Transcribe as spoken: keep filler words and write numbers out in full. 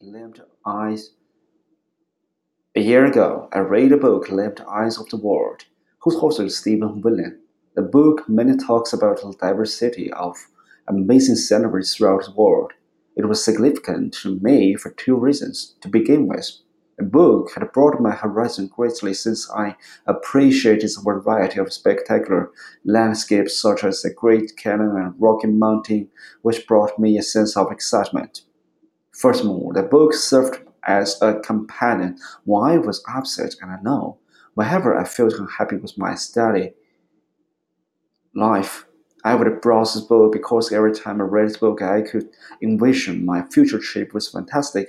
Limped Eyes. A year ago, I read a book, Limped Eyes of the World, whose author is Stephen William. The book mainly talks about the diversity of amazing sceneries throughout the world. It was significant to me for two reasons. To begin with, the book had broadened my horizon greatly since I appreciated the variety of spectacular landscapes such as the Great Canyon and Rocky Mountain, which brought me a sense of excitement. Furthermore, the book served as a companion when I was upset and alone. Whenever I felt unhappy with my study life, I would browse this book because every time I read this book, I could envision my future trip was fantastic